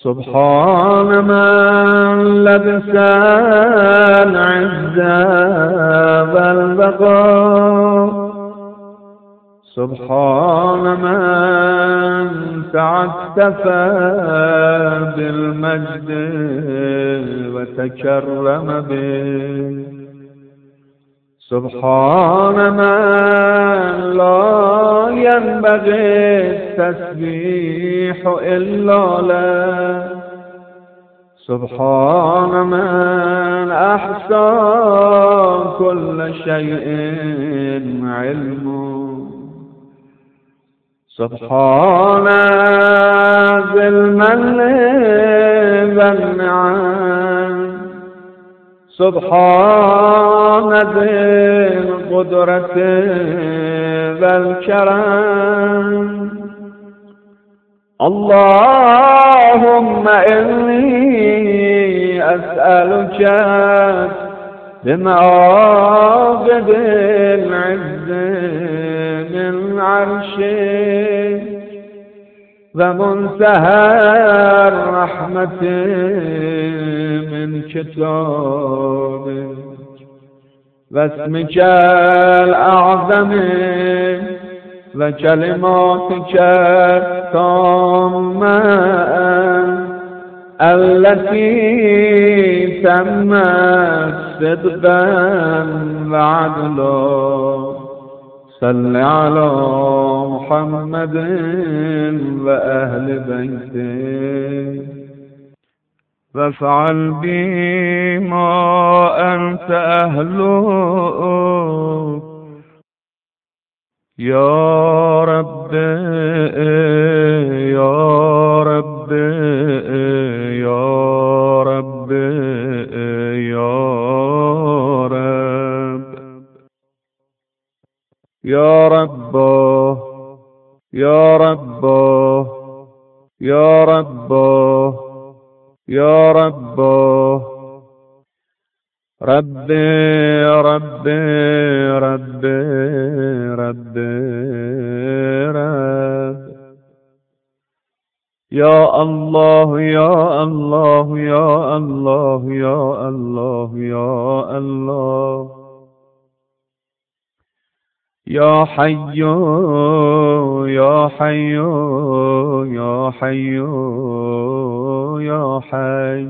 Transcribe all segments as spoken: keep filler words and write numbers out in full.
سبحان من لبس العز والبقاء، سبحان من تعتف بالمجد وتكرم به، سبحان من لا ينبغي التسبيح إلا له، سبحان من أحصى كل شيء علمه، سبحان ذي المن والنعم، سبحان ذي القدرة والكرم. اللهم إني أسألك بمعاقد العز من عرشك ومنتهى الرحمة من كتابك واسمك الأعظم وكلماتك التامة التي تمت صدقا وعدلا. صل على محمد وأهل بيته وافعل بي ما أنت أهله يا رب يا رب يا رب يا رب يا رب يا رب يا رب يا رب ربي ربي ربي ربي رب يا الله يا الله يا الله يا الله يا الله يا حي يا حي يا حي يا حي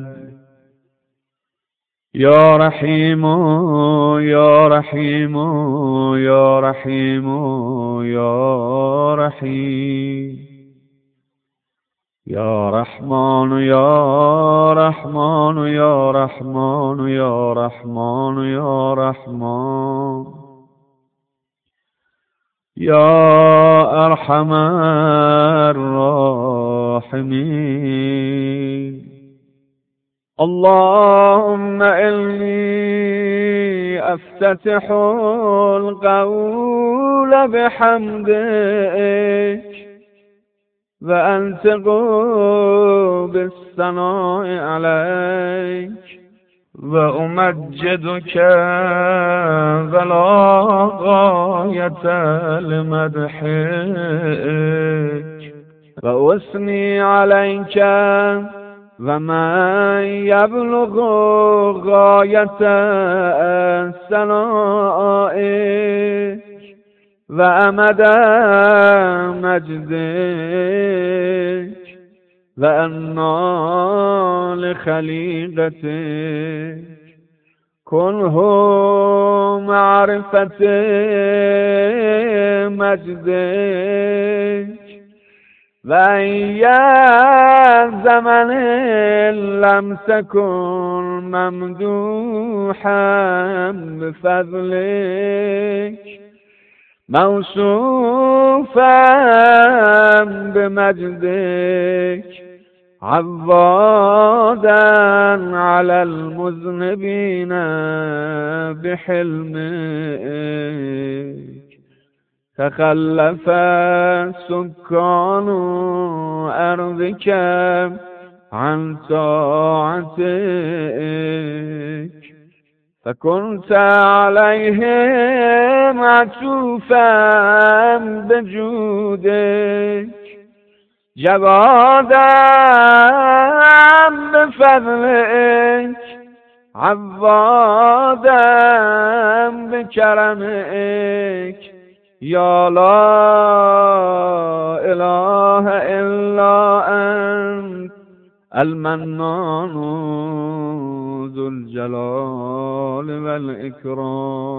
يا رحيم يا رحيم يا رحيم يا رحيم يا رحمن يا رحمن يا رحمن يا رحمن يا رحمن يا أرحم الراحمين. اللهم إني أفتتح القول بحمدك وأنطق بالثناء عليك وأمجدك ولا غاية لمدحك وأثني عليك ومن يبلغ غاية ثنائك وأمد مجدك وأنا لخليقتك كنه معرفة مجدك وأي زمن لم تكن ممدوحا بفضلك موصوفا بمجدك عوادا على المذنبين بحلمك تخلف سكان أرضك عن طاعتك فكنت عليهم عطوفا بجودك جوادا فضلك عوادم بكرمك يا لا إله إلا أنت المنان ذو الجلال والإكرام.